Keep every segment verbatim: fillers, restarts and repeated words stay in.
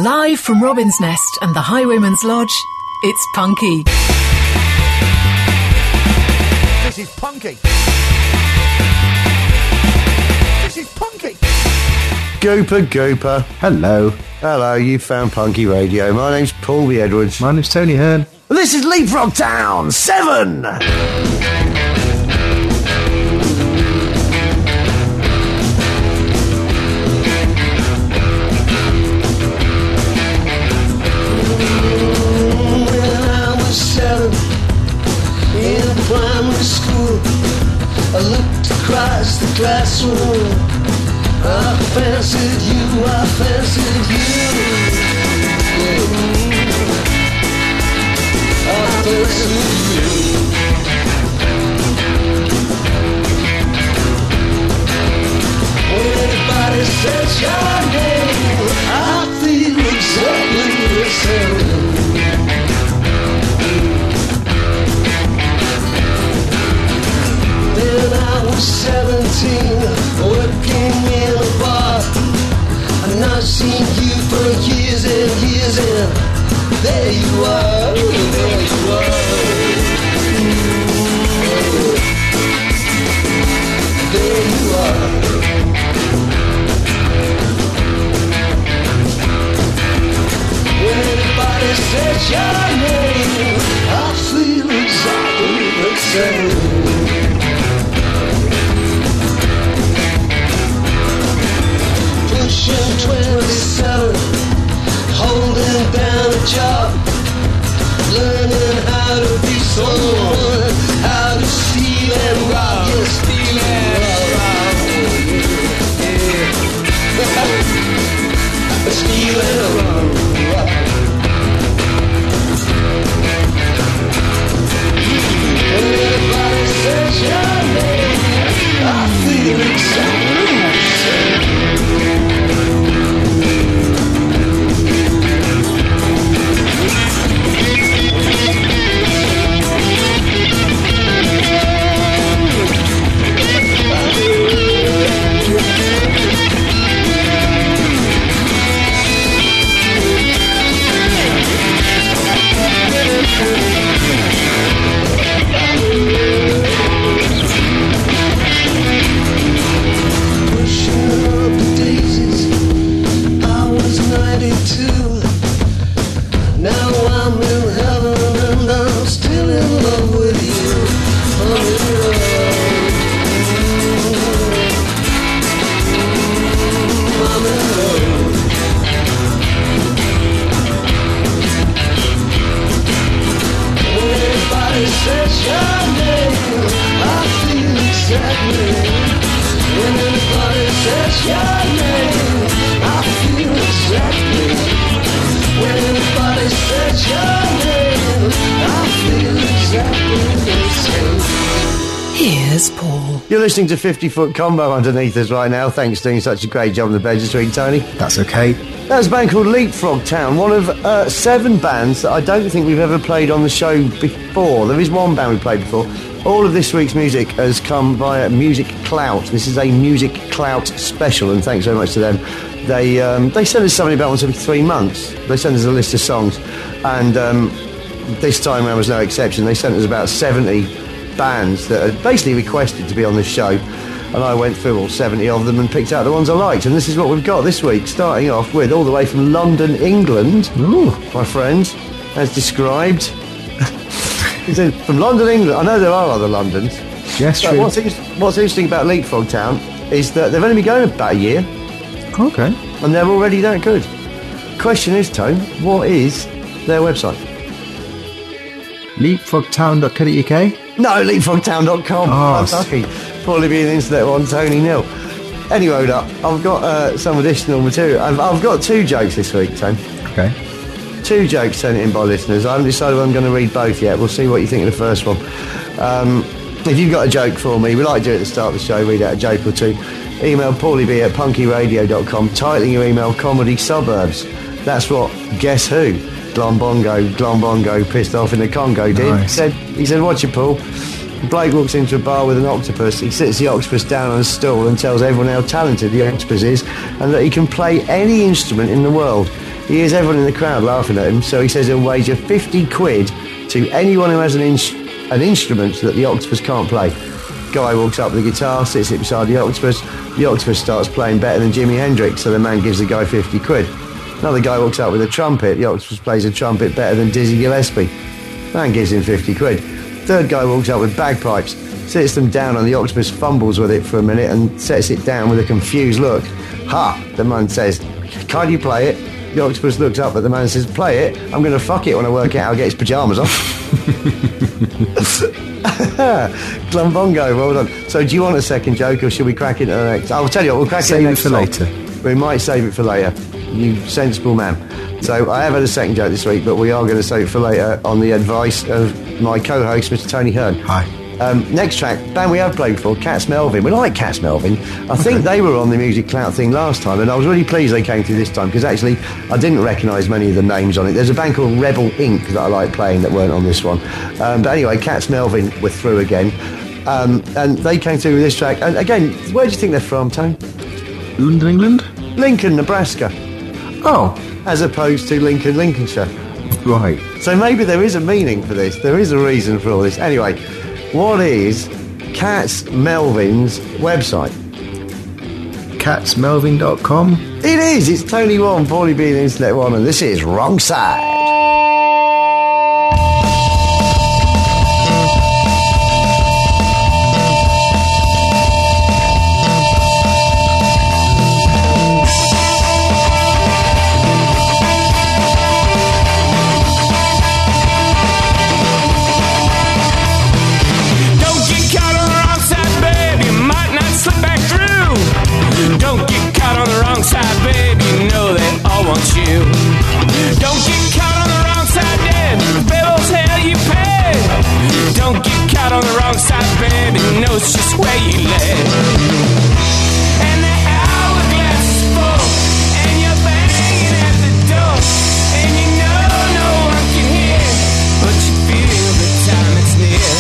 Live from Robin's Nest and the Highwayman's Lodge, it's Punky. This is Punky. This is Punky. Gooper, Gooper. Hello. Hello, you found Punky Radio. My name's Paul B. Edwards. My name's Tony Hearn. This is Leapfrog Town seven. In primary school, I looked across the classroom. I fancied you, I fancied you. I fancied you. When anybody says your name, I feel exactly the same. When I was seventeen, working in a bar, I've not seen you for years and years, and there you are, there you are. There you are. When anybody says your name, I feel exactly the same. Pushing twenty-seven, holding down a job, learning how to be someone, how to steal and rob. Yeah, steal and rob. Yeah. Steal and rob. When everybody says your name, I feel exactly the same. You're listening to fifty foot Combo underneath us right now. Thanks for doing such a great job on the bed this week, Tony. That's okay. That's a band called Leapfrog Town, one of uh, seven bands that I don't think we've ever played on the show before. There is one band we played before. All of this week's music has come via Music Clout. This is a Music Clout special, and thanks very much to them. They um, they send us something about once every three months. They send us a list of songs, and um, this time around was no exception. They sent us about seventy bands that are basically requested to be on this show, and I went through all seventy of them and picked out the ones I liked, and this is what we've got this week, starting off with, all the way from London, England. Ooh, my friend, as described. He said, from London, England. I know there are other Londons. Yes, true. What's, what's interesting about Leapfrog Town is that they've only been going about a year. Okay. And they're already that good. Question is, Tone, what is their website? leapfrog town dot co dot U K? No, leapfrog town dot com. Oh, Kentucky. Probably be an internet one, Tony Nil. Anyway, up, I've got uh, some additional material. I've, I've got two jokes this week, Tone. Okay. Two jokes sent in by listeners. I haven't decided whether I'm going to read both yet. We'll see what you think of the first one. Um, if you've got a joke for me, we like to do it at the start of the show, read out a joke or two. Email paulieb at punky radio dot com, titling your email Comedy Suburbs. That's what Guess Who? Glombongo, Glombongo, pissed off in the Congo did. Nice. He said, he said, watch it, Paul. Blake walks into a bar with an octopus. He sits the octopus down on a stool and tells everyone how talented the octopus is and that he can play any instrument in the world. He hears everyone in the crowd laughing at him, so he says he'll wager fifty quid to anyone who has an, in- an instrument that the octopus can't play. Guy walks up with a guitar, sits it beside the octopus. The octopus starts playing better than Jimi Hendrix, so the man gives the guy fifty quid. Another guy walks up with a trumpet. The octopus plays a trumpet better than Dizzy Gillespie. Man gives him fifty quid. Third guy walks up with bagpipes, sits them down, and the octopus fumbles with it for a minute and sets it down with a confused look. Ha! The man says, "Can't you play it?" The octopus looks up at the man and says, "Play it? I'm going to fuck it when I work out how to get his pyjamas off." Glumbongo, well done. So do you want a second joke, or should we crack into the next? I'll tell you what, we'll crack Save into the it next for song. later. We might save it for later. You sensible man. So I have had a second joke this week, but we are going to save it for later on the advice of my co-host, Mister Tony Hearn. Hi. Um, next track, band we have played before, Cats Melvin. We like Cats Melvin. I think they were on the Music Clout thing last time, and I was really pleased they came through this time, because actually I didn't recognise many of the names on it. There's a band called Rebel Incorporated that I like playing that weren't on this one. Um, but anyway, Cats Melvin were through again. Um, and they came through with this track. And again, where do you think they're from, Tony? London, England? Lincoln, Nebraska, Oh, as opposed to Lincoln, Lincolnshire. right. So maybe there is a meaning for this. There is a reason for all this. Anyway, what is Cats Melvin's website? cats melvin dot com. It is. It's Tony One, Paulie B, the Internet One, and this is Wrong Side. You. Don't get caught on the wrong side, babe. Bills hell you pay. Don't get caught on the wrong side, babe. It knows just where you live. And the hourglass is full, and you're banging at the door, and you know no one can hear, but you feel the time is near.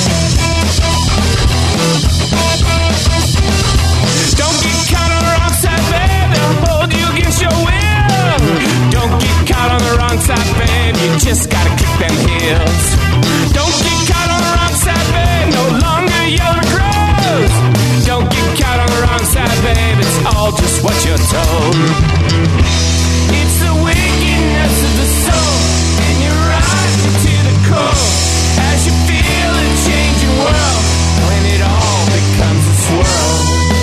Don't get caught on the wrong side, babe. They'll hold you against your will. Don't get caught on the wrong side, babe. You just gotta kick them heels. Don't get caught on the wrong side, babe. No longer you're the crows. Don't get caught on the wrong side, babe. It's all just what you're told. It's the wickedness of the soul, and you're rising to the core as you feel a changing world when it all becomes a swirl.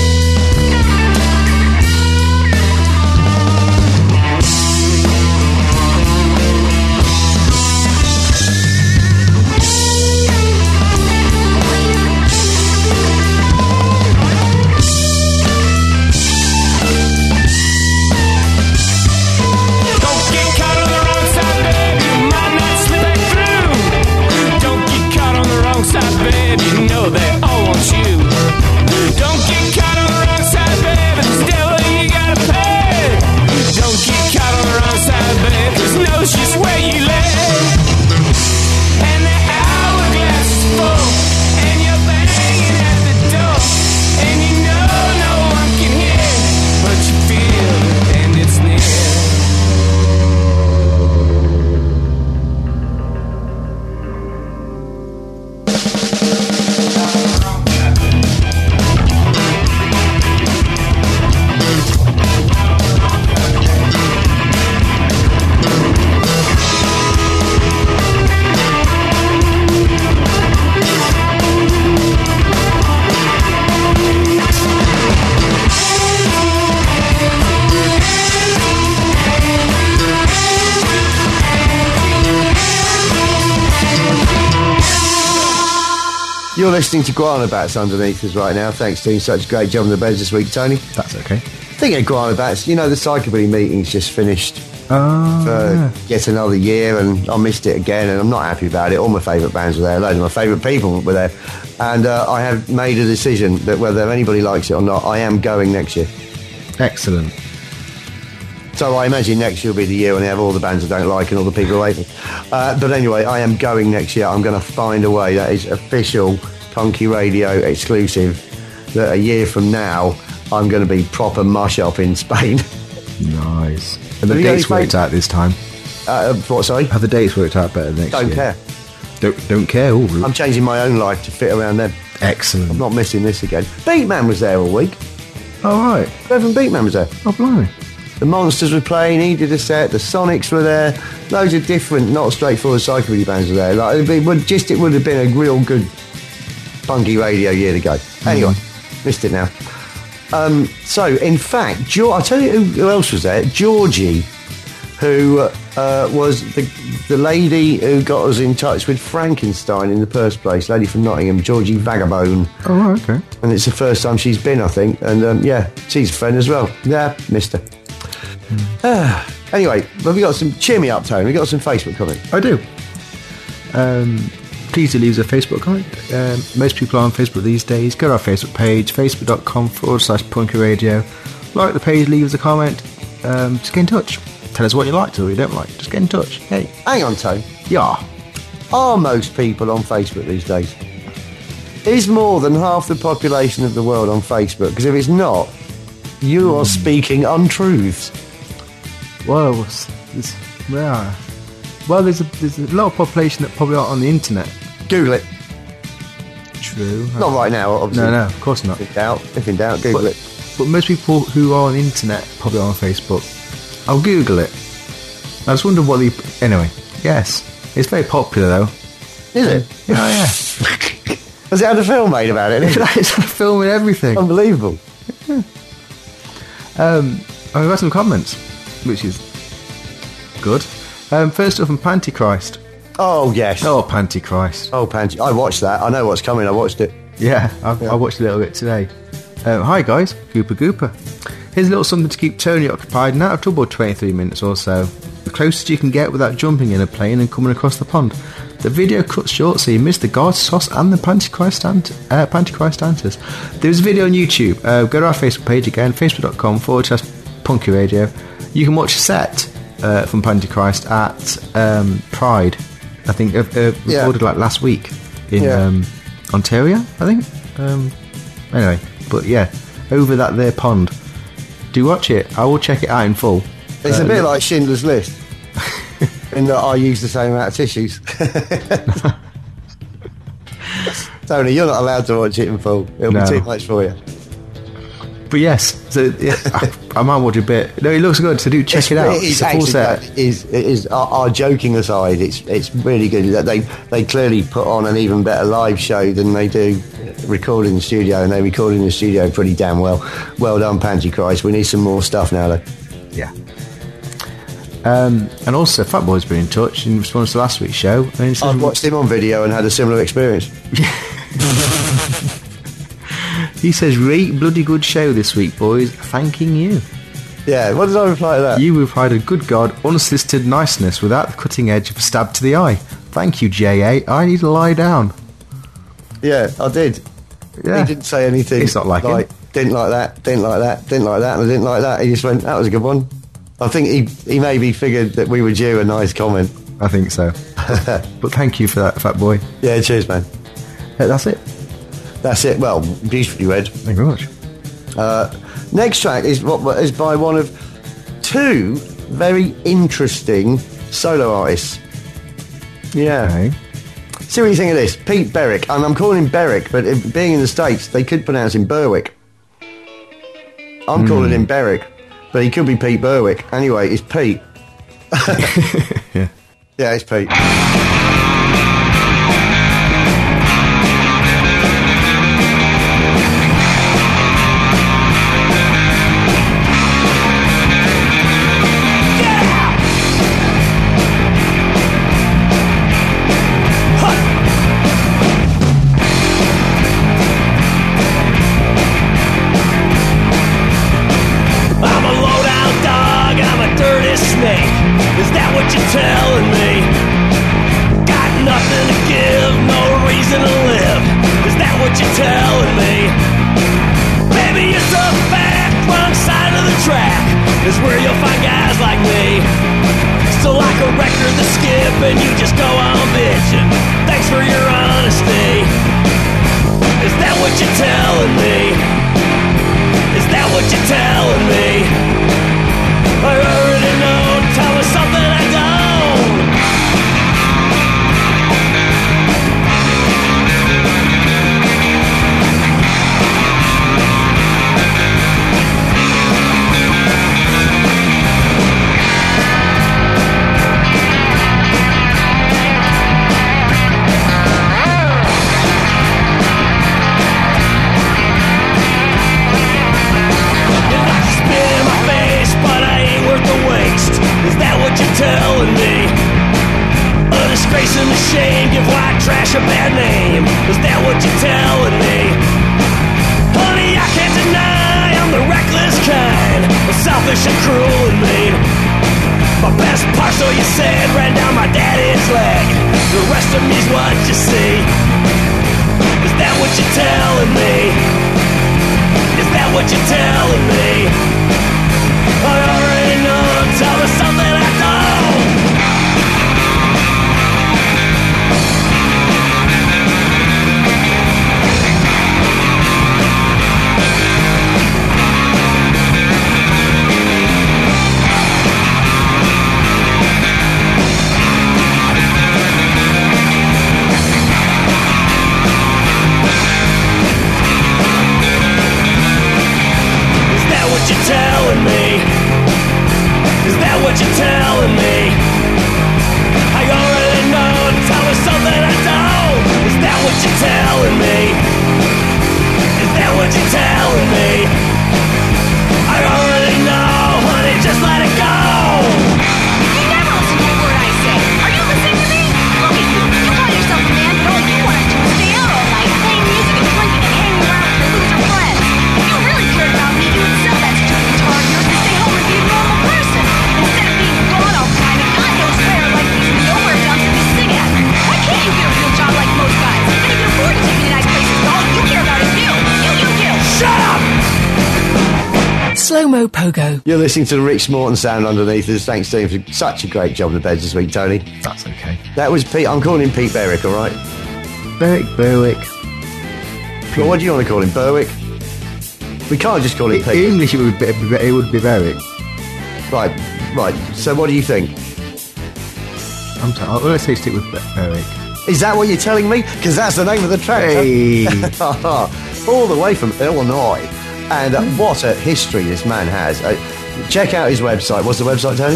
Babe, you know they all want you. Don't get caught on the wrong side, babe. It's still you gotta pay. Don't get caught on the wrong side, babe. Cause knows just where you live. And the hourglass is full, and you're banging at the door, and you know no one can hear, but you feel it and it's near. You're listening to Guana Bats underneath us right now. Thanks for doing such a great job on the beds this week, Tony. That's okay. Thinking of Guana Bats, you know, the Psychobilly meeting's just finished Oh, for yeah. yet another year, and I missed it again, and I'm not happy about it. All my favourite bands were there, a load of my favourite people were there, and uh, I have made a decision that whether anybody likes it or not, I am going next year. Excellent. So I imagine next year will be the year when they have all the bands I don't like and all the people who hate me. Uh, but anyway, I am going next year. I'm going to find a way. That is official Punky Radio exclusive. That a year from now, I'm going to be proper mush up in Spain. Nice. And the Have you got dates any worked fa- out this time. Uh, what, sorry? Have the dates worked out better next Don't year? care. Don't don't care. Ooh, I'm changing my own life to fit around them. excellent. I'm not missing this again. Beatman was there all week. All right. Reverend Beatman was there. Oh, blimey. The Monsters were playing, he did a set, the Sonics were there, loads of different, not straightforward psychobilly bands were there. Like, it would just, it would have been a real good punky radio year to go. Anyway, mm. missed it now. Um, so, in fact, George, I'll tell you who, who else was there. Georgie, who uh, was the, the lady who got us in touch with Frankenstein in the first place, lady from Nottingham, Georgie Vagabone. Oh, right, okay. And it's the first time she's been, I think. And, um, yeah, she's a friend as well. Yeah, missed her. Uh, anyway, have we got some... Cheer me up, Tony. We've got some Facebook comments. I do. Um, please do leave us a Facebook comment. Um, most people are on Facebook these days. Go to our Facebook page, facebook.com forward slash punky radio. Like the page, leave us a comment. Um, just get in touch. Tell us what you liked or what you don't like. Just get in touch. Hey. Hang on, Tony. Yeah. Are most people on Facebook these days? Is more than half the population of the world on Facebook? Because if it's not, you are speaking untruths. Well, it's, it's, yeah. Well, there's a, there's a lot of population that probably aren't on the internet. Google it. True. Not right now, obviously. No, no, of course not. If in doubt, if in doubt, Google But, it. but most people who are on the internet probably are on Facebook. I'll Google it. I just wonder what the... Anyway, yes. It's very popular, though. Is it? Yeah, yeah. Has it had a film made about it? It's a film and everything. Unbelievable. Um, I've got some comments, which is good. Um, first up from Pantychrist. Oh, yes. Oh, Pantychrist. Oh, Panty. I watched that. I know what's coming. I watched it. Yeah, I, Yeah. I watched a little bit today. Um, hi guys, Gooper Gooper. Here's a little something to keep Tony occupied and out of trouble twenty-three minutes or so. The closest you can get without jumping in a plane and coming across the pond. The video cuts short so you miss the guard sauce and the Pantychrist, ant- uh, Pantychrist answers. There's a video on YouTube. Uh, go to our Facebook page again, facebook.com forward slash punky radio. You can watch a set uh, from Pantychrist at um, Pride. I think uh, uh, recorded Yeah. like last week in Yeah. um, Ontario, I think. Um, anyway, but yeah, over that there pond. Do watch it. I will check it out in full. It's Uh, a bit look- like Schindler's List. in that I use the same amount of tissues. Tony, you're not allowed to watch it in full. It'll No. be too much for you. But yes, so yeah, I, I might watch a bit. No, it looks good. So do check it out. It is It's a full actually, set. it is, it is our, our joking aside, it's it's really good. That they they clearly put on an even better live show than they do record in the studio, and they record in the studio pretty damn well. Well done, Pantychrist. We need some more stuff now, though. Yeah. Um, and also, Fatboy's been in touch in response to last week's show. And he says, I've watched him on video and had a similar experience. he says, "Great bloody good show this week, boys. Thanking you." Yeah, what did I reply to that? You provided good God, unassisted niceness without the cutting edge of a stab to the eye. Thank you, J A. I need to lie down. Yeah, I did. Yeah. He didn't say anything. It's not like him. Didn't like that, didn't like that, didn't like that, and I didn't like that. He just went, that was a good one. I think he he maybe figured that we were due a nice comment. I think so. But thank you for that, Fat Boy. Yeah, cheers, man. Uh, that's it. That's it. Well, beautifully read. Thank you very much. Uh, next track is what is by one of two very interesting solo artists. Yeah. Okay. See what you think of this. Pete Berwick. And I'm calling him Berwick, but if, being in the States, they could pronounce him Berwick. I'm Mm. calling him Berwick, but he could be Pete Berwick. Anyway, it's Pete. Yeah. Yeah, it's Pete. I'm a low-down dog, I'm a dirty snake. Is that what you're telling me? Got nothing to give, no reason to live. Is that what you're telling me? Maybe it's a fact, wrong side of the track is where you'll find guys like me. So like a record to skip and you just go on bitching. Thanks for your honesty. Is that what you're telling me? Is that what you're telling me? I already know game. Is that what you're telling me? Honey, I can't deny I'm the reckless kind, selfish and cruel and mean. My best part, so you said, ran down my daddy's leg. The rest of me's what you see. Is that what you're telling me? Is that what you're telling me? I already know, tell me something I don't. You're telling me? Is that what you're telling me? I already know, tell me something I don't. Is that what you're telling me? Is that what you're telling me? I already know, honey, just let it go. You never listen to a word I say. Are you listening to me? Look at you. You call yourself a man, but all you want to do is stay out all night, playing music and drinking and hanging around with your loser friends. If you really cared about me, you would sell that stupid guitar of yours and stay home and be a normal person. Instead of being gone all the time and God knows where, like these nowhere dumps that you sing at. Why can't you get a real job like most guys? And if you can afford to take me to nice places, all you care about is you. You, you, you. Shut up! Slow-mo pogo. You're listening to the Rich Morton sound underneath us. Thanks to him for such a great job in the beds this week, Tony. That's okay. That was Pete. I'm calling him Pete Berwick, all right? Berwick, Berwick. Well, what do you want to call him, Berwick? We can't just call him In Pete. English, it would be, it would be Berwick. Right, right. So what do you think? I'm sorry. I'll let's say stick with Ber- Berwick. Is that what you're telling me? Because that's the name of the track. Hey. All the way from Illinois. And uh, what a history this man has. Uh, check out his website. What's the website, Tony?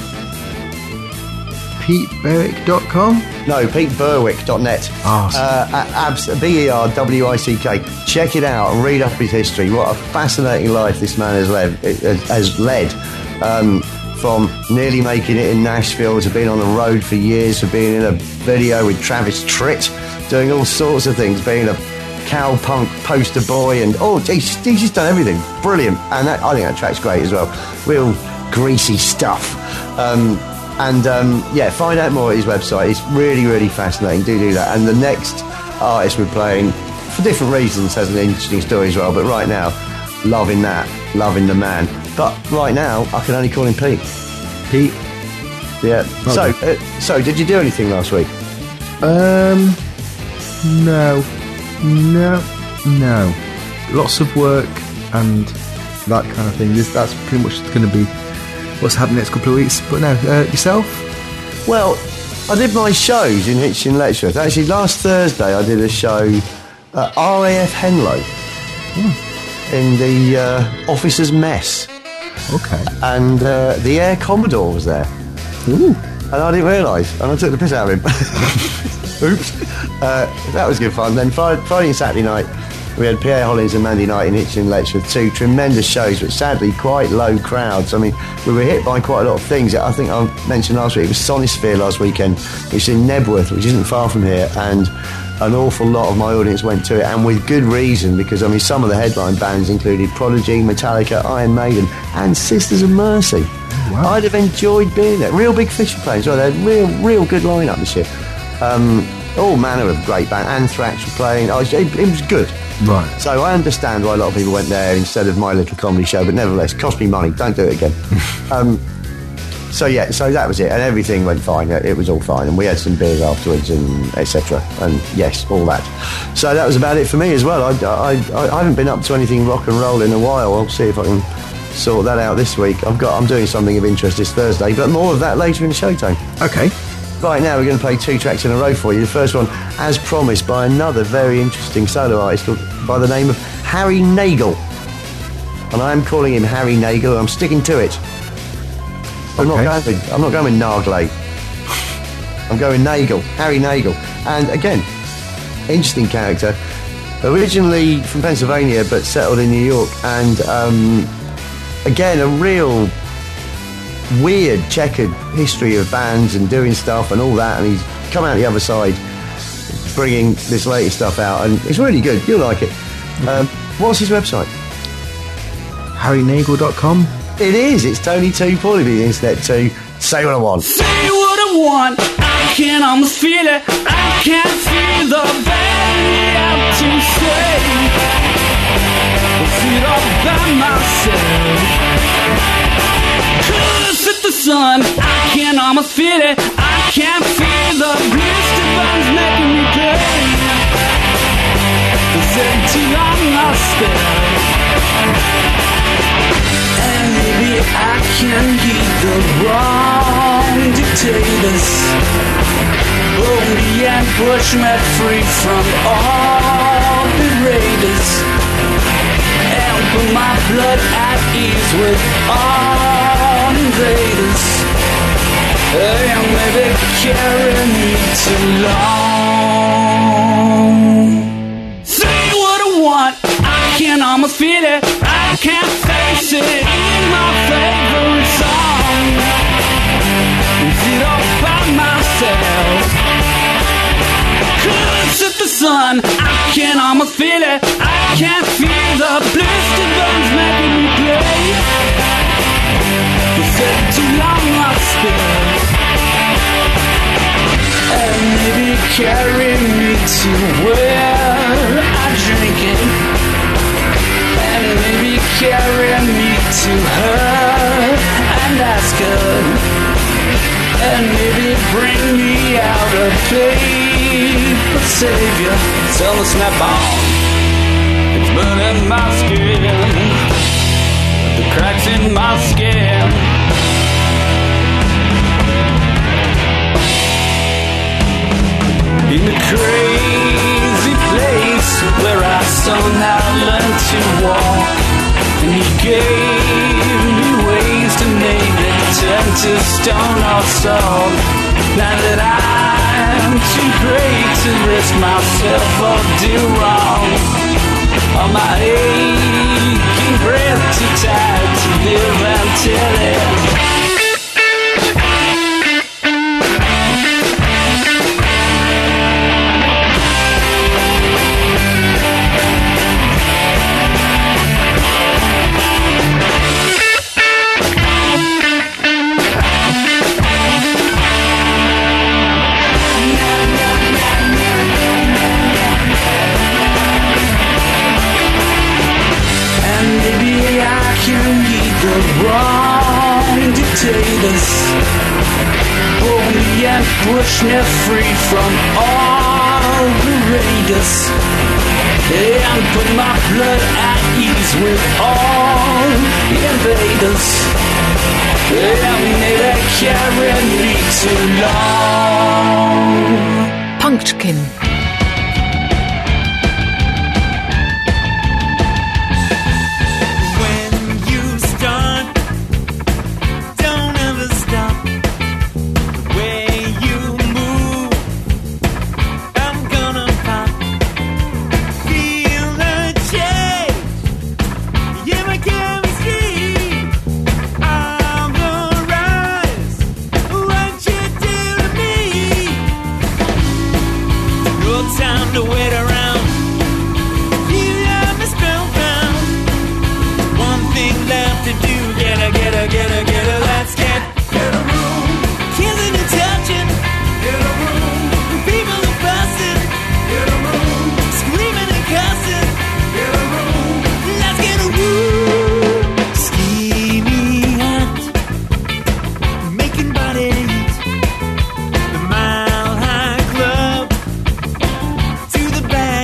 Pete Berwick dot com? No, pete berwick dot net. Ah, uh, abs- B E R W I C K. Check it out and read up his history. What a fascinating life this man has led. Has led um, from nearly making it in Nashville to being on the road for years, to being in a video with Travis Tritt, doing all sorts of things, being a cowpunk poster boy, and oh, he's, he's just done everything. Brilliant. And that, I think that track's great as well. Real greasy stuff. Um, And um, yeah, find out more at his website. It's really, really fascinating. Do do that. And the next artist we're playing, for different reasons, has an interesting story as well. But right now, loving that, loving the man. But right now, I can only call him Pete. Pete. Yeah. So, Okay. uh, so did you do anything last week? Um, no, no, no. Lots of work and that kind of thing. This, that's pretty much going to be what's happening next couple of weeks. But no, uh, yourself? Well, I did my shows in Hitchin Letchworth. Actually, last Thursday I did a show at R A F Henlow in the uh, Officers' Mess. Okay. And uh, the Air Commodore was there. Ooh. And I didn't realise, and I took the piss out of him. Oops. Uh, that was good fun. Then Friday, Friday and Saturday night, we had Pierre Hollins and Mandy Knight in Hitchin Letchworth, two tremendous shows, but sadly quite low crowds. I mean, we were hit by quite a lot of things. I think I mentioned last week, it was Sonisphere last weekend, which is in Nebworth, which isn't far from here, and an awful lot of my audience went to it, and with good reason, because I mean, some of the headline bands included Prodigy, Metallica, Iron Maiden, and Sisters of Mercy. Wow. I'd have enjoyed being there. Real Big Fish were playing as well. They had real, real good lineup this year. Um, all manner of great bands. Anthrax were playing. I was, it, it was good. Right. So I understand why a lot of people went there instead of my little comedy show, but nevertheless, it cost me money. Don't do it again. um, so yeah, so that was it, and everything went fine. It was all fine, and we had some beers afterwards, and et cetera. And yes, all that. So that was about it for me as well. I, I, I, I haven't been up to anything rock and roll in a while. I'll see if I can sort that out this week. I've got, I'm doing something of interest this Thursday, but more of that later in the showtime. Okay. Right now, we're going to play two tracks in a row for you. The first one, as promised, by another very interesting solo artist by the name of Harry Nagel. And I am calling him Harry Nagel, and I'm sticking to it. I'm, Okay. not, going with, I'm not going with Nagle. I'm going Nagel, Harry Nagel. And again, interesting character. Originally from Pennsylvania, but settled in New York. And um, again, a real weird checkered history of bands and doing stuff and all that, and he's come out the other side bringing this latest stuff out, and it's really good. You'll like it. Um, what's his website? harry nagel dot com. It is. It's Tony Two Paulie the internet too. Say what I want. Say what I want, I can almost feel it. I can't feel the very out to say. It's it all by myself. Close at the sun, I can almost feel it. I can't feel the blister buns making me play. It's been too long lost there. And maybe I can heed the wrong dictators. Only and push me free from all the raiders. And put my blood at ease with all invaders. And maybe carry me too long. Say what I want, I can almost feel it. I can't face it in my favorite song. Is it all by myself? Close at the sun, I can almost feel it. I can't feel the blister buns making me play. It's been too long lost there. And maybe carry me to where I drink it. And maybe carry me to her and ask her. And maybe bring me out a paper savior. Tell us snap on. It's burning my skin. The cracks in my skin. In a crazy place where I somehow learned to walk, and he gave me ways to make it turn to stone or salt. Now that I'm too great to risk myself or do wrong, all my aching breath too tired to live until it. The wrong dictators pull me and push me free from all the raiders, and put my blood at ease with all the invaders, and maybe carry me too long. Pumpkin. The mile high club to the back.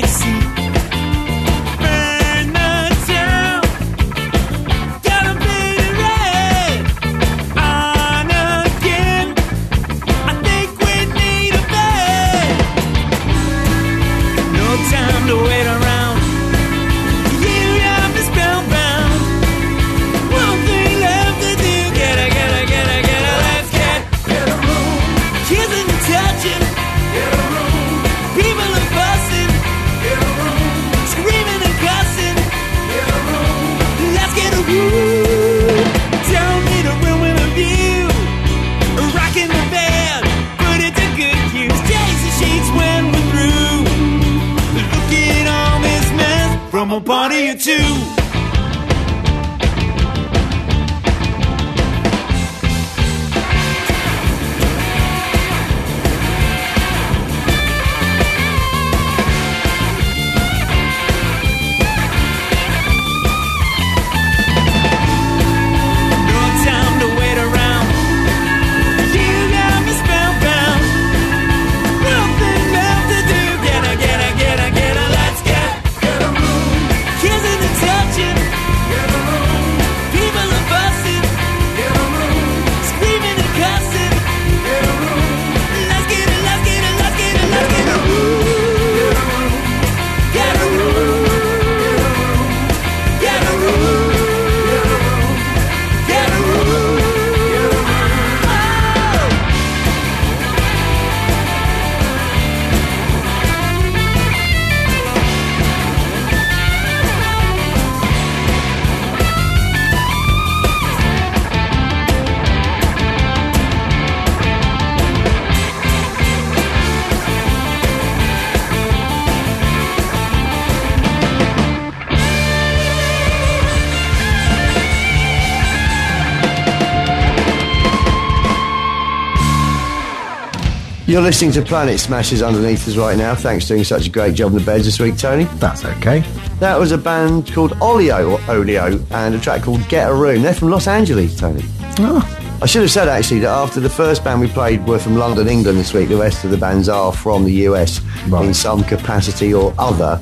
I'm a party or two. You're listening to Planet Smashers underneath us right now. Thanks for doing such a great job in the beds this week, Tony. That's okay. That was a band called Olio, or Olio, and a track called Get a Room. They're from Los Angeles, Tony. Oh. I should have said, actually, that after the first band we played were from London, England this week, the rest of the bands are from the U S Right. in some capacity or other.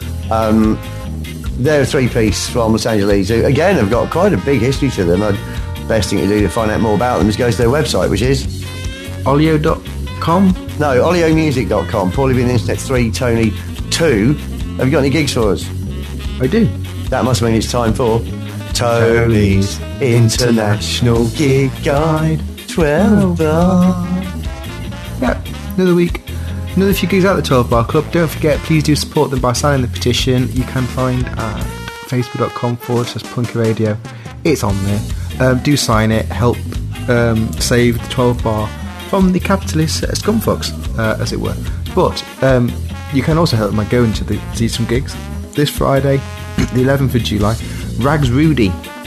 Um, they're a three-piece from Los Angeles who, again, have got quite a big history to them. The best thing to do to find out more about them is go to their website, which is... Olio dot com? No, olio music dot com. Paulie being Internet three, Tony two. Have you got any gigs for us? I do. That must mean it's time for Tony's International Gig Guide twelve bar. Yeah, another week. Another few gigs at the twelve Bar Club. Don't forget, please do support them by signing the petition. You can find at facebook.com forward slash punky radio. It's on there. Um, do sign it. Help um, save the twelve Bar from the capitalist uh, scumfucks, uh, as it were. But um, you can also help by going to the, see some gigs. This Friday, the eleventh of July, Rags Rudy,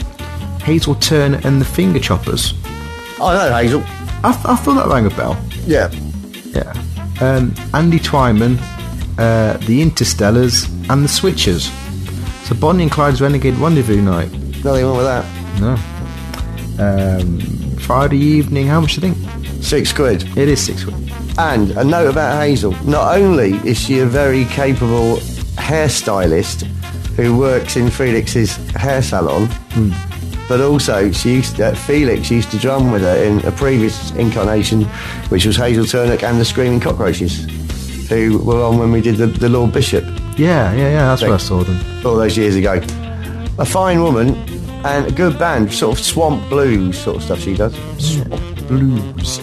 Hazel Turner and the Finger Choppers. Oh, no, Hazel. I, I thought that rang a bell. Yeah. Yeah. Um, Andy Twyman, uh, the Interstellars, and the Switchers. So Bonnie and Clyde's Renegade Rendezvous night. Nothing wrong with that. No. Um, Friday evening, how much do you think? Six quid. It is six quid. And a note about Hazel. Not only is she a very capable hairstylist who works in Felix's hair salon, Mm. but also she used to, Felix used to drum with her in a previous incarnation, which was Hazel Turnock and the Screaming Cockroaches, who were on when we did the, the Lord Bishop Yeah, yeah, yeah, that's where I saw them. all those years ago. A fine woman and a good band, sort of swamp blues sort of stuff she does. Swamp Blues.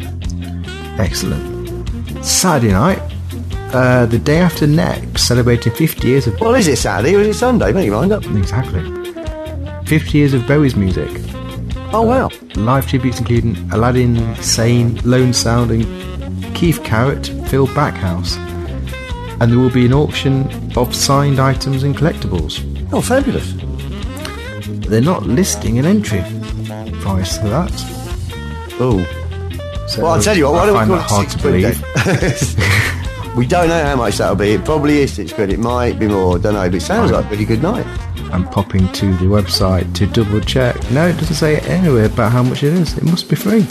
Excellent. Saturday night, uh, the day after next, celebrating fifty years of... Well, is it Saturday or is it Sunday? Make your mind up. Exactly. fifty years of Bowie's music. Oh, wow. Live tributes including Aladdin Sane, Lone Sound and Keith Carrot, Phil Backhouse. And there will be an auction of signed items and collectibles. Oh, fabulous. They're not listing an entry price for that. Oh. So Well, I'll tell you what, why I don't find we that call hard it to six quid believe. then? We don't know how much that'll be. It probably is six quid. It might be more. Don't know. But it sounds like a pretty good night. I'm popping to the website to double check. No, it doesn't say anywhere about how much it is. It must be free.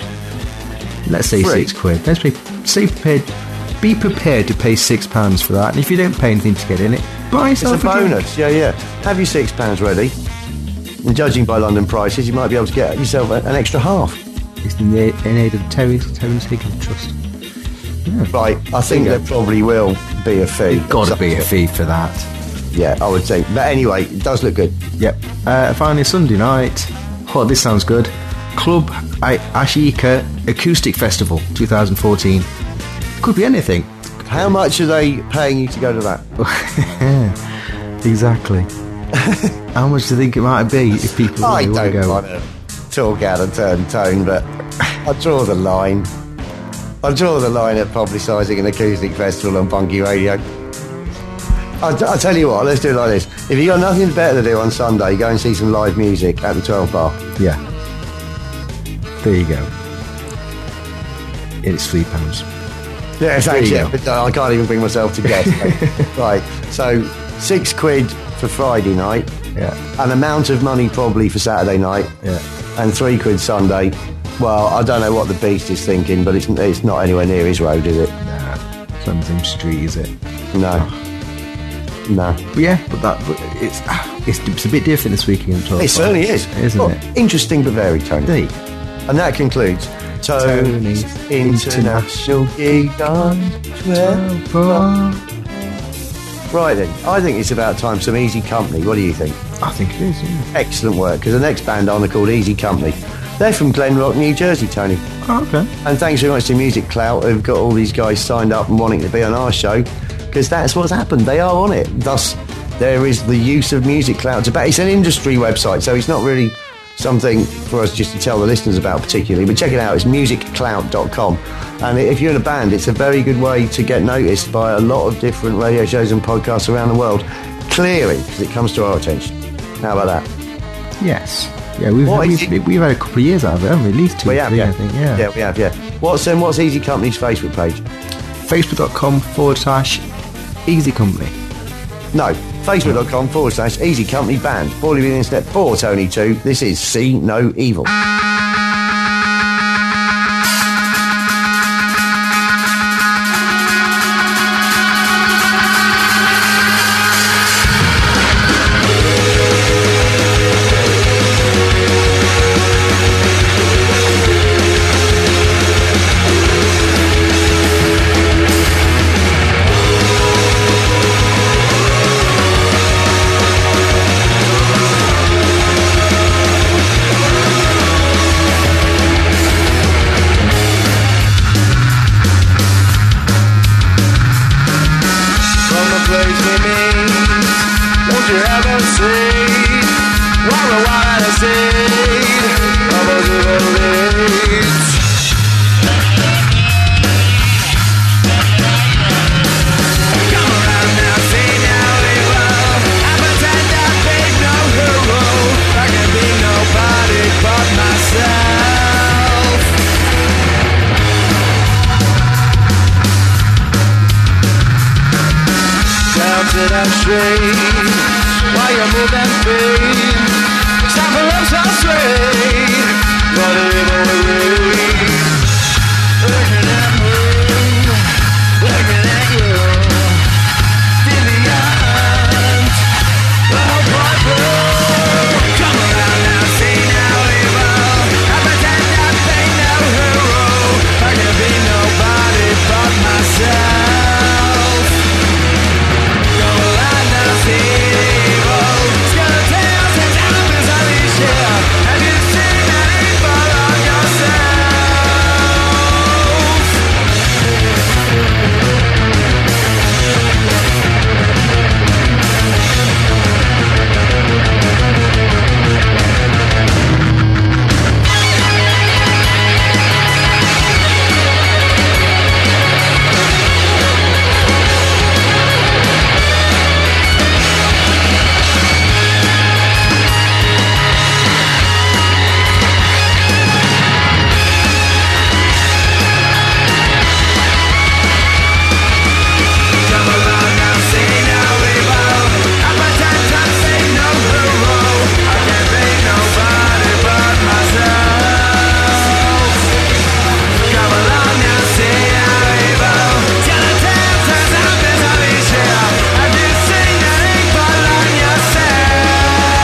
Let's say Free? six quid. Let's be say prepared. Be prepared to pay six pounds for that. And if you don't pay anything to get in it, buy It's a yourself a drink. bonus. Yeah, yeah. Have your six pounds ready. And judging by London prices, you might be able to get yourself a- an extra half. It's in, the, in aid of the Terry, Terence Higgins Trust. Right. I think Bingo. there probably will be a fee. Got to be a fee for that. Yeah, I would think. But anyway, it does look good. Yep. Uh, finally, Sunday night. Oh, this sounds good. Club I- Ashika Acoustic Festival twenty fourteen. Could be anything. How much are they paying you to go to that? Exactly. How much do you think it might be if people I really want to don't go? want to talk out of turn tone, but I draw the line. I draw the line at publicising an acoustic festival on Punky Radio. I'll, I'll tell you what, let's do it like this. If you got nothing better to do on Sunday, go and see some live music at the twelve bar. Yeah. There you go. It's three pounds. Yeah, There thanks, you yeah. go. But uh, I can't even bring myself to guess. Right, so six quid for Friday night, Yeah. an amount of money probably for Saturday night, Yeah. and three quid Sunday. Well, I don't know what the beast is thinking, but it's it's not anywhere near his road, is it? Nah. It's on the same street, is it? No. No. But yeah, but that but it's, ah, it's it's a bit different this weekend. twelve It certainly bar, is. isn't Well, it? interesting but varied, Tony. There you go. And that concludes Tony's Tony's International Gig on twelve bar. Right then, I think it's about time some Easy Company. What do you think? I think it is, yeah. Excellent work, because the next band on are called Easy Company. They're from Glen Rock, New Jersey, Tony. Oh, okay. And thanks very much to Music Clout, who've got all these guys signed up and wanting to be on our show, because that's what's happened. They are on it. Thus, there is the use of Music Clout to back. It's an industry website, so it's not really something for us just to tell the listeners about particularly, but check it out. It's music clout dot com. And if you're in a band, it's a very good way to get noticed by a lot of different radio shows and podcasts around the world. Clearly, because it comes to our attention. How about that? Yes. Yeah, we've, What is we've, we've had a couple of years out of it, haven't we? At least two We or have, three, yeah. I think, yeah. Yeah, we have, yeah. What's um, what's Easy Company's Facebook page? Facebook.com forward slash Easy Company. No, facebook.com forward slash Easy Company Band. Boiling the internet for Tony two. This is See No Evil. From the place we meet, won't you ever see what a wild seed of a evil leads? Come around now, see no evil. I pretend I be no hero. I can be nobody but myself. Down to the street, while you're moving feet, stop and look so sweet, what a evil lead. Looking at me, looking at you, deviant, oh boy blue. Come around now, see no evil, I pretend I be no hero, I can be nobody but myself. Have you seen anybody on yourself? Come along now, see no evil. I pretend I see no hero. I can't be nobody but myself. Come along now, see no evil. Till the tale turns out there's only share. Have you seen anybody on yourself?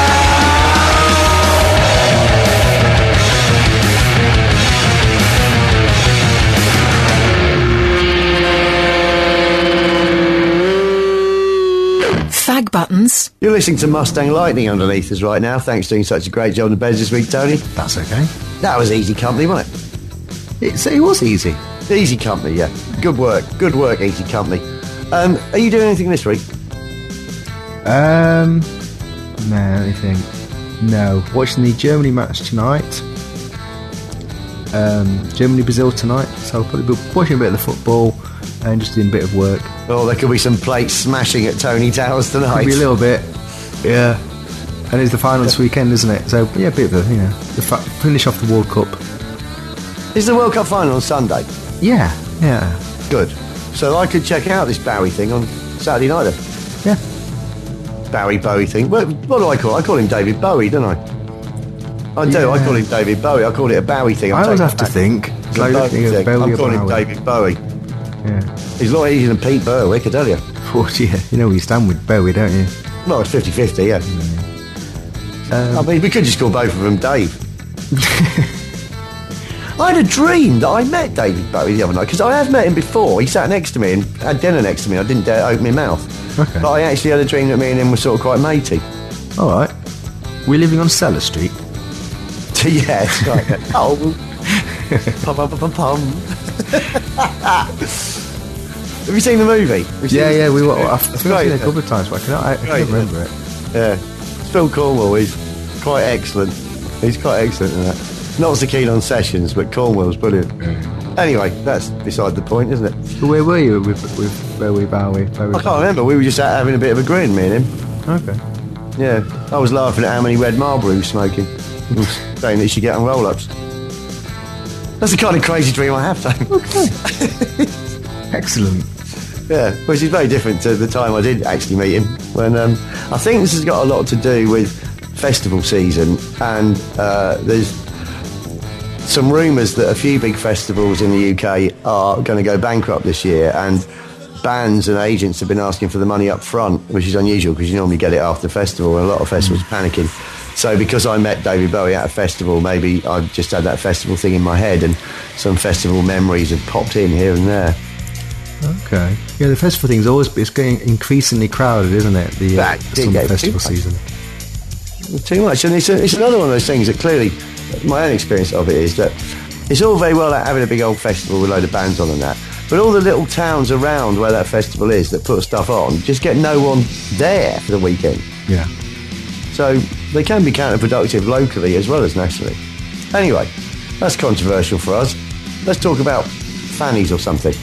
Fag buttons. You're listening to Mustang Lightning underneath us right now. Thanks for doing such a great job on the beds this week, Tony. That's okay. That was Easy Company, wasn't it? It's, it was easy. Easy Company, yeah. Good work. Good work, Easy Company. Um, are you doing anything this week? Um, no, let me think. No. Watching the Germany match tonight. Um, Germany-Brazil tonight. So I'll probably be watching a bit of the football. and just doing a bit of work. Oh, there could be some plates smashing at Tony Towers tonight. Maybe a little bit, yeah. And it's the final this weekend, isn't it? So yeah, a bit of a, you know, the fa- finish off the World Cup. Is the World Cup final on Sunday? Yeah, yeah, Good. So I could check out this Bowie thing on Saturday night then. yeah. Bowie Bowie thing. What, what do I call it? I call him David Bowie, don't I? I do. Yeah. I call him David Bowie. I call it a Bowie thing. I'm I always taking have to it back. think. It's It's a like Bowie looking at thing. Bowie I'm or calling him Bowie. David Bowie. Yeah. He's a lot easier than Pete Berwick, I tell you. Of yeah. You know where you stand with Bowie, don't you? Well, it's fifty-fifty, yeah. Um, I mean, we could just call both of them Dave. I had a dream that I met David Bowie the other night, because I have met him before. He sat next to me and had dinner next to me. I didn't dare open my mouth. Okay. But I actually had a dream that me and him were sort of quite matey. All right. We're living on Cellar Street. Yeah, it's like that. Oh. Pum, pum, pum, pum, pum. Have you seen the movie? Have you seen Yeah, it? yeah. We were. I've It's seen great, it a isn't couple of times, but I can't, I, I Great, can't remember it. Yeah. It's Phil Cornwell. He's quite excellent. He's quite excellent in that. Not so keen on Sessions, but Cornwell's brilliant. Anyway, that's beside the point, isn't it? So where were you with with Bowie, Bowie, Bowie? I can't remember. We were just out having a bit of a grin, me and him. Okay. Yeah. I was laughing at how many red Marlboro he was smoking. He was saying that he should get on roll-ups. That's the kind of crazy dream I have, Tony. Excellent. Yeah, which is very different to the time I did actually meet him. When um, I think this has got a lot to do with festival season, and uh, there's some rumours that a few big festivals in the U K are going to go bankrupt this year, and bands and agents have been asking for the money up front, which is unusual because you normally get it after the festival, and a lot of festivals are panicking. So because I met David Bowie at a festival, maybe I've just had that festival thing in my head, and some festival memories have popped in here and there. Okay. Yeah, the festival thing's always it's getting increasingly crowded, isn't it? The, uh, That the did summer get festival too much. season. Too much, and it's, a, it's another one of those things that clearly, my own experience of it is that it's all very well like having a big old festival with a load of bands on and that, but all the little towns around where that festival is that put stuff on just get no one there for the weekend. Yeah. So they can be counterproductive locally as well as nationally. Anyway, that's controversial for us. Let's talk about fannies or something.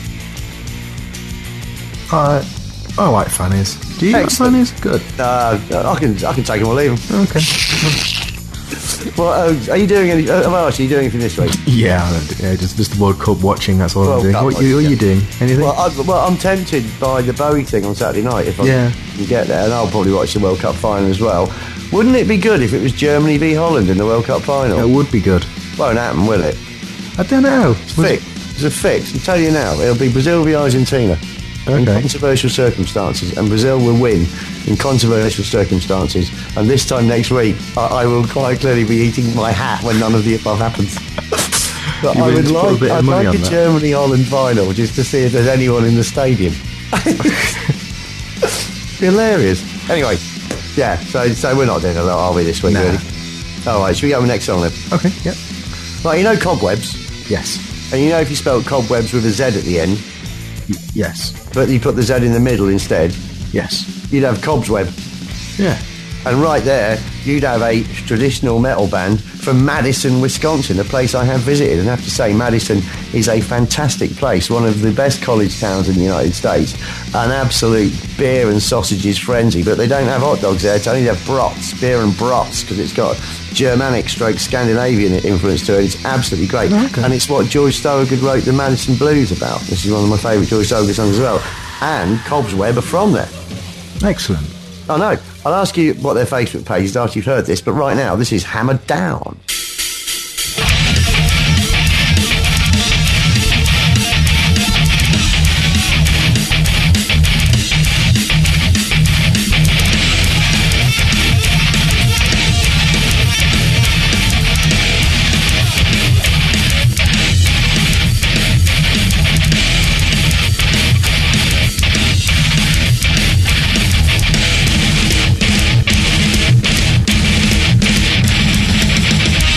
I I like fannies. Do you Excellent. like fannies? Good. Uh, I can I can take them or leave them. Okay. Well, uh, are you doing any? Uh, well, actually, are you doing anything this week? Yeah, I don't- yeah, just just the World Cup watching. That's all World I'm doing. Cup What, you, what are watching, you doing? Anything? Well, I, well, I'm tempted by the Bowie thing on Saturday night if I Yeah. can get there, and I'll probably watch the World Cup final as well. Wouldn't it be good if it was Germany v Holland in the World Cup final? It would be good. Won't happen, will it? I don't know. It's fixed. It's a fix. I'll tell you now. It'll be Brazil v Argentina. In Okay. controversial circumstances, and Brazil will win in controversial circumstances. And this time next week, I, I will quite clearly be eating my hat when none of the above happens. But You're I willing would to put a like, bit of I'd money like on a that? Germany-Holland final just to see if there's anyone in the stadium. Be hilarious. Anyway, yeah. So, so we're not doing a lot, are we, this week? Nah. Really? All right. Should we go to the next song then? Okay. Yep. Right. You know cobwebs, Yes. and you know if you spelled cobwebs with a Z at the end, Y- yes. but you put the Z in the middle instead, Yes. you'd have Cobsweb. Yeah. And right there, you'd have a traditional metal band from Madison, Wisconsin, a place I have visited. And I have to say, Madison is a fantastic place, one of the best college towns in the United States. An absolute beer and sausages frenzy. But they don't have hot dogs there, Tony. They have brats, beer and brats, because it's got Germanic stroke Scandinavian influence to it. It's absolutely great. Okay. And it's what George Thorogood wrote the Madison Blues about. This is one of my favourite George Thorogood songs as well. And Cobsweb are from there. Excellent. I know. I'll ask you what their Facebook page is after you've heard this, but right now, this is Hammered Down. Hammered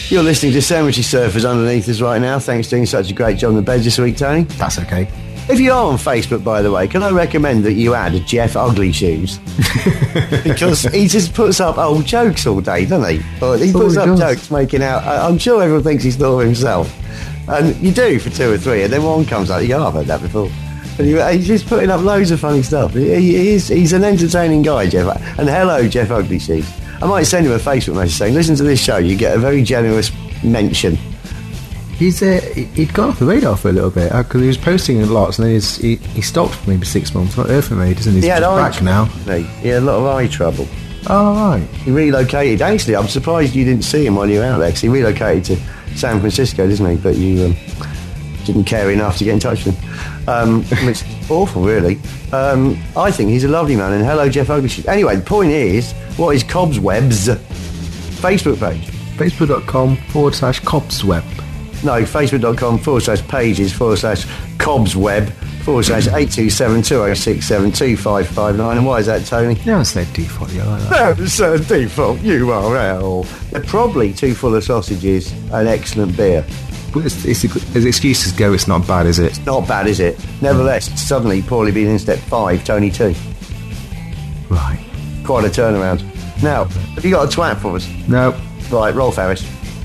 You're listening to Cemetery Surfers underneath us right now. Thanks for doing such a great job on the bed this week, Tony. That's okay. If you are on Facebook, by the way, can I recommend that you add Jeff Ugly Shoes? Because he just puts up old jokes all day, doesn't he? Or he puts he up does. jokes making out... I- I'm sure everyone thinks he's thought of himself. And you do for two or three, and then one comes out, you go, oh, I've heard that before. And he, he's just putting up loads of funny stuff. He, he is, he's an entertaining guy, Jeff. And hello, Jeff Ugly Shoes. I might send him a Facebook message saying, listen to this show, you get a very generous mention. He's uh, he- he'd gone off the radar for a little bit because he was posting a lot, and then he's, he he stopped for maybe six months. Not heard from me, doesn't he? He's He had just eye back trouble, now. didn't he? He had a lot of eye trouble. Oh right. He relocated. Actually, I'm surprised you didn't see him while you were out there, because he relocated to San Francisco, didn't he? But you um, didn't care enough to get in touch with him. Um, it's awful, really. Um, I think he's a lovely man, and hello, Jeff Oglesh. Anyway, the point is, what is Cobsweb's Facebook page? Facebook.com forward slash Cobsweb. No, Facebook.com forward slash pages forward slash Cobsweb forward slash eight two seven two oh six seven two five five nine. And why is that, Tony? Yeah, that's their default. Yeah, I like that. That's a default U R L. They're probably too full of sausages and excellent beer. But it's, it's, as excuses go, it's not bad, is it? Not bad, is it? Nevertheless, suddenly, Paulie being in step five, Tony two. Right. Quite a turnaround. Now, have you got a twat for us? No. Right, roll Ferris.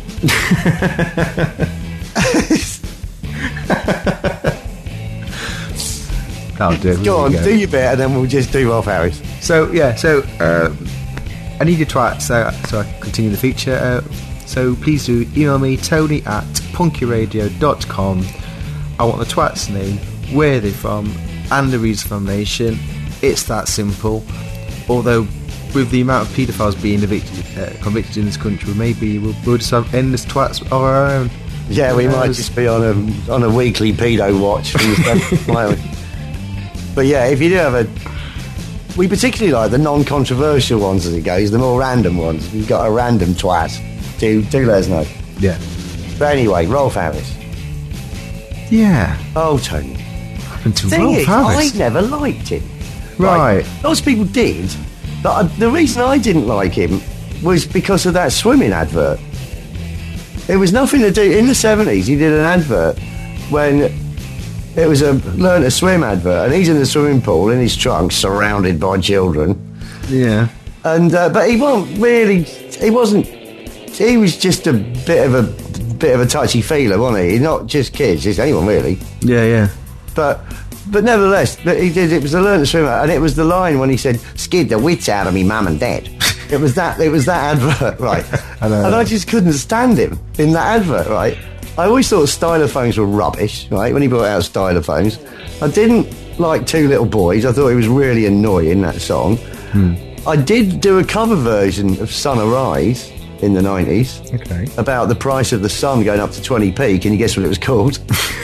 That'll do. Go on, There you do your bit, and then we'll just do Rolf Harris. So yeah, so um, I need a twat, so so I can continue the feature. Uh, so please do email me, Tony at punkyradio dot com. I want the twat's name, where they're from, and the reason for nomination. It's that simple. Although with the amount of paedophiles being evicted, uh, convicted in this country, maybe we'll, we'll just have endless twats of our own. Yeah, we might Yes. just be on a on a weekly pedo watch from the might we? But yeah, if you do have a... We particularly like the non-controversial ones as it goes, the more random ones. If you've got a random twat, do, do let us know. Yeah. But anyway, Rolf Harris. Yeah. Oh, Tony. And to Thing Rolf is, Harris. I never liked him. Right. Lots of people did, but I, the reason I didn't like him was because of that swimming advert. It was nothing to do... In the seventies, he did an advert when it was a learn to swim advert, and he's in the swimming pool in his trunk, surrounded by children. Yeah. And uh, but he wasn't really... He wasn't... He was just a bit of a bit of a touchy feeler, wasn't he? Not just kids, just anyone really. Yeah, yeah. But but nevertheless, but he did. It was a learn to swim, and it was the line when he said, "Skid the wits out of me, mum and dad." It was that. It was that advert, right? I know. And I just couldn't stand him in that advert, right? I always thought stylophones were rubbish, right? When he brought out stylophones, I didn't like Two Little Boys. I thought it was really annoying, that song. Hmm. I did do a cover version of Sun Arise in the nineties. Okay. About the price of the sun going up to twenty p. Can you guess what it was called?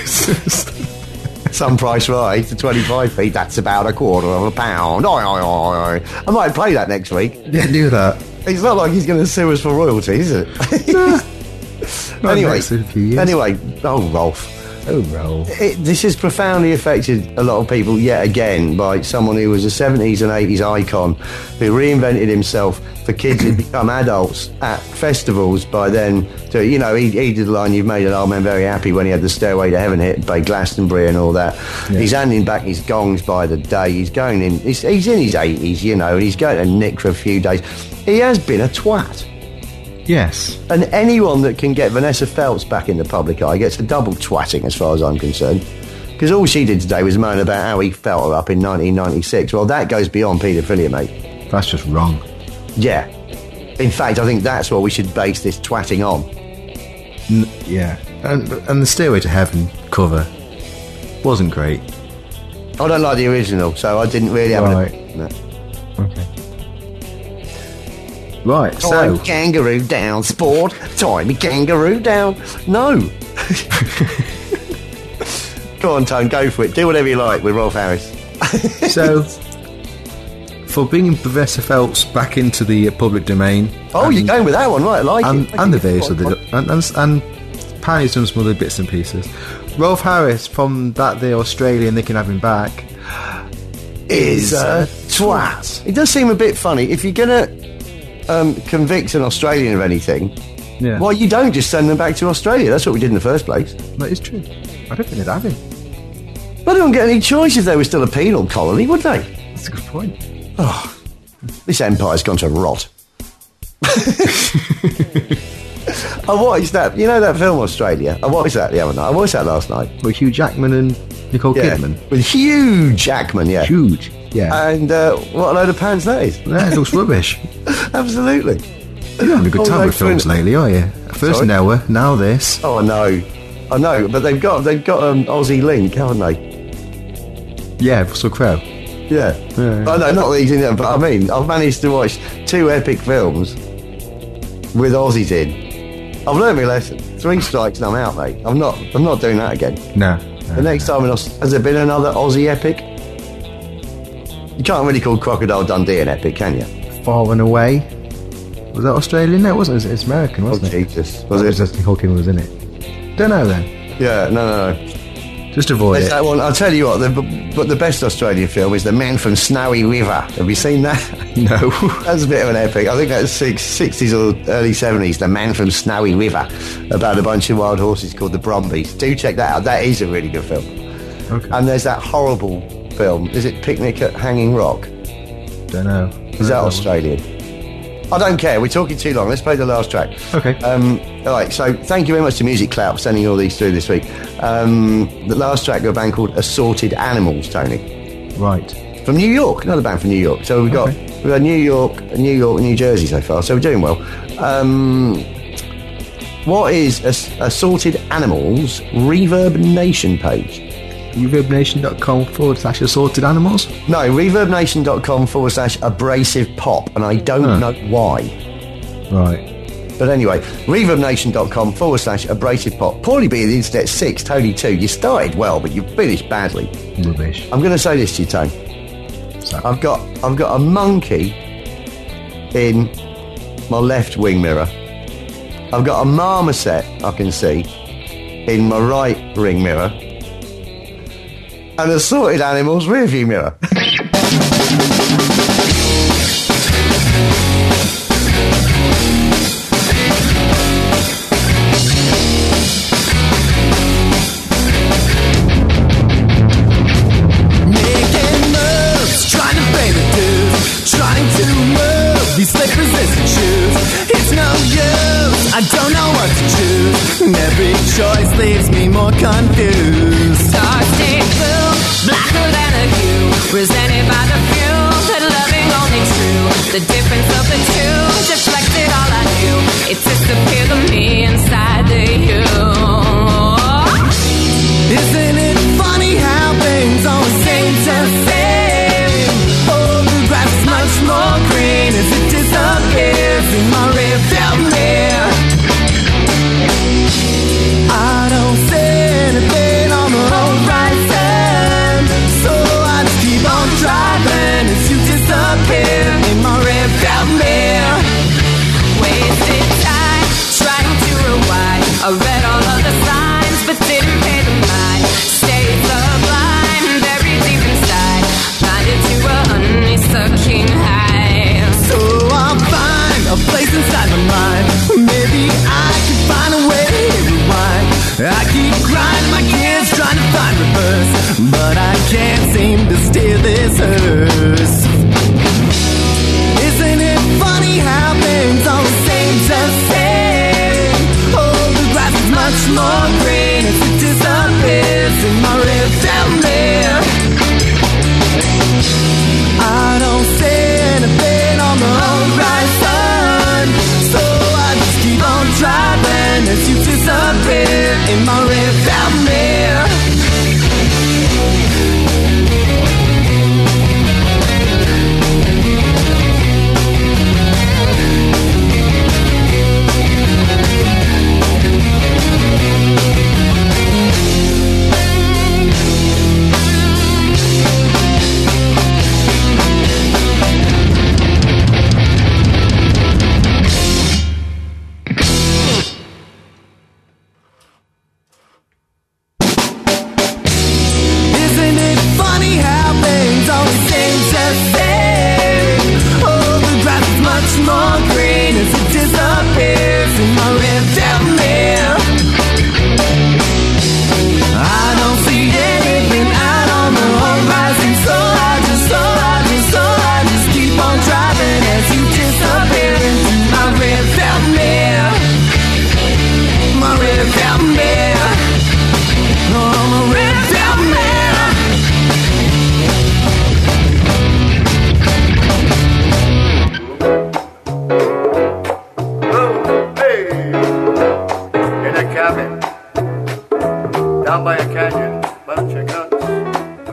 Sun price rise to twenty-five p. That's about a quarter of a pound. Oi, oi, oi, oi. I might play that next week. Yeah, do that. It's not like he's going to sue us for royalties, is it? Not anyway, next in a few years. anyway, oh, Rolf. Oh, roll. It, this has profoundly affected a lot of people yet again by someone who was a seventies and eighties icon who reinvented himself for kids who become adults at festivals by then. To, you know, he, he did the line, "You've made an old man very happy," when he had the Stairway to Heaven hit by Glastonbury and all that. Yeah. He's handing back his gongs by the day. He's going in, he's, he's in his eighties, you know, and he's going to Nick for a few days. He has been a twat. Yes. And anyone that can get Vanessa Feltz back in the public eye gets a double twatting as far as I'm concerned. Because all she did today was moan about how he felt her up in nineteen ninety-six. Well, that goes beyond paedophilia, mate. That's just wrong. Yeah. In fact, I think that's what we should base this twatting on. N- yeah. And and the Stairway to Heaven cover wasn't great. I don't like the original, so I didn't really have Right. a... No. Okay. Right, Time so... kangaroo down, sport. Time me kangaroo down. No. Go on, Tone, go for it. Do whatever you like with Rolf Harris. So, for bringing Vanessa Feltz back into the uh, public domain... Oh, and, you're going with that one, right? I like and, it. and the various other... And, and, and Panny's done some other bits and pieces. Rolf Harris, from that the Australian, they can have him back... Is a twat. It does seem a bit funny. If you're going to um, convict an Australian of anything, Yeah. Why you don't just send them back to Australia? That's what we did in the first place. That is true. I don't think they'd have him. But they wouldn't get any choice if they were still a penal colony, would they? That's a good point. Oh, this empire's gone to rot. I watched that. You know that film Australia? I watched that the other night. I watched that last night. With Hugh Jackman and Nicole Yeah, Kidman. with Hugh Jackman. Yeah, Huge. Yeah. and uh, what a load of pants that is. That looks rubbish. Absolutely. You're having a good Oh, time no, with films for- lately, are you? First Sorry? Noah, now this. Oh, I know, I know. But they've got they've got an Aussie link, haven't they? Yeah, Russell Crowe. Yeah. Yeah. I know, not these in there, but I mean, I've managed to watch two epic films with Aussies in. I've learned my lesson. Three strikes and I'm out, mate. I'm not. I'm not doing that again. No. The next time in Aus- has there been another Aussie epic? You can't really call Crocodile Dundee an epic, can you? Far and Away. Was that Australian? No, it wasn't. It's American, Oh wasn't it? Jesus, Was was it it? just Nicole Kidman was in it? Don't know then. Yeah, no, no, no. Just avoid There's it. that one. I'll tell you what. The, but the best Australian film is The Man from Snowy River. Have you seen that? No. That's a bit of an epic. I think that's six, sixties or early seventies. The Man from Snowy River, about a bunch of wild horses called the Brumbies. Do check that out. That is a really good film. Okay. And there's that horrible film. Is it Picnic at Hanging Rock? Don't know. Is that Australian? I don't care. We're talking too long. Let's play the last track. Okay. Um, all right. So thank you very much to Music Clout for sending all these through this week. Um, the last track of a band called Assorted Animals, Tony. Right. From New York, another band from New York. So we've got Okay. we've got New York, New York, New Jersey so far. So we're doing well. Um, what is As- Assorted Animals Reverb Nation page? ReverbNation.com forward slash assorted animals. No, ReverbNation.com forward slash abrasive pop, and I don't Huh. know why. Right. But anyway, ReverbNation.com forward slash abrasive pop. Poorly being the internet six, Tony two. You started well, but you finished badly. Rubbish. I'm going to say this to you, Tony. So, I've got I've got a monkey in my left wing mirror. I've got a marmoset I can see in my right ring mirror. And Assorted Animals rear view mirror. Making moves, trying to pay the dues, trying to move these slip resistant shoes. It's no use, I don't know what to choose. And every choice leaves me more confused. Stars stay blue, blacker than a hue, presented by the few that loving only true. The difference of the two deflected all I knew. It disappeared from me inside the you. Isn't it funny how things always seem to same? Oh, the grass is much more green as it disappears in my rearview mirror. I don't see anything on the horizon, so I just keep on driving as you disappear in my rearview mirror. Wasted time trying to rewind. I read all of the signs but didn't pay the mind. Stayed sublime, buried deep inside, blinded to a honeysucking high. So I'll find a place inside my mind. Maybe I can find a way to hit rewind. I keep grinding my gears trying to find reverse, but I can't seem to steer this hearse. Isn't it funny how things always seem to say? Oh, the grass is much more green as it disappears in my rearview mirror. I don't see anything on the horizon, so I just keep on driving as you disappear in my rearview mirror.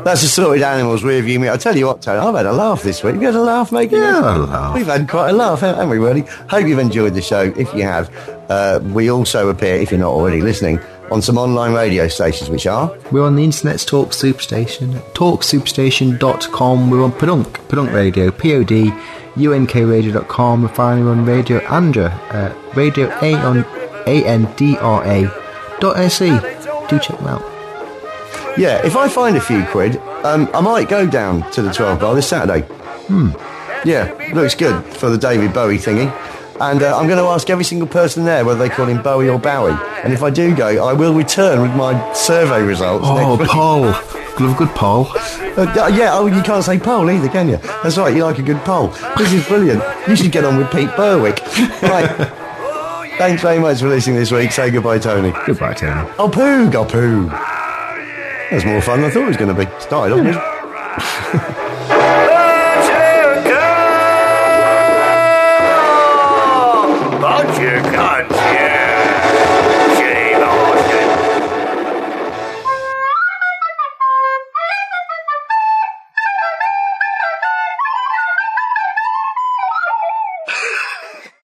That's Assorted Animals rearview mirror. I tell you what, Tony, I've had a laugh this week. Have you had a laugh making Yeah, this? I had a laugh. We've had quite a laugh, haven't we, really? Hope you've enjoyed the show. If you have, uh, we also appear, if you're not already listening, on some online radio stations, which are... We're on the internet's Talk Superstation, talk superstation dot com. We're on Podunk, Podunk Radio, P O D U N K radio dot com. We're finally on Radio Andra, uh, Radio A on A N D R A dot S E. Do check them out. Yeah, if I find a few quid, um, I might go down to the twelve bar this Saturday. Hmm. Yeah, looks good for the David Bowie thingy. And uh, I'm going to ask every single person there whether they call him Bowie or Bowie. And if I do go, I will return with my survey results. Oh, next week. poll. Love a good poll. Uh, yeah, oh, you can't say poll either, can you? That's right, you like a good poll. This is brilliant. You should get on with Pete Berwick. Right. Thanks very much for listening this week. Say goodbye, Tony. Goodbye, Tony. Oh, poo, go poo. That was more fun than I thought it was going to be. Started off, wasn't it?